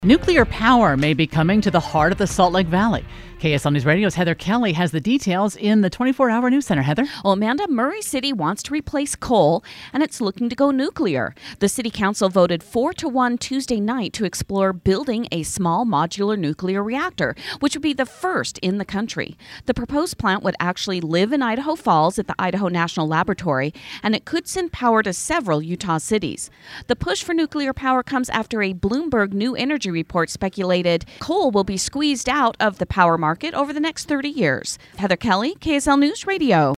Nuclear power may be coming to the heart of the Salt Lake Valley. KSL News Radio's Heather Kelly has the details in the 24-hour news center. Heather? Well, Amanda, Murray City wants to replace coal, and it's looking to go nuclear. The city council voted 4-1 Tuesday night to explore building a small modular nuclear reactor, which would be the first in the country. The proposed plant would actually live in Idaho Falls at the Idaho National Laboratory, and it could send power to several Utah cities. The push for nuclear power comes after a Bloomberg New Energy report speculated coal will be squeezed out of the power market over the next 30 years. Heather Kelly, KSL News Radio.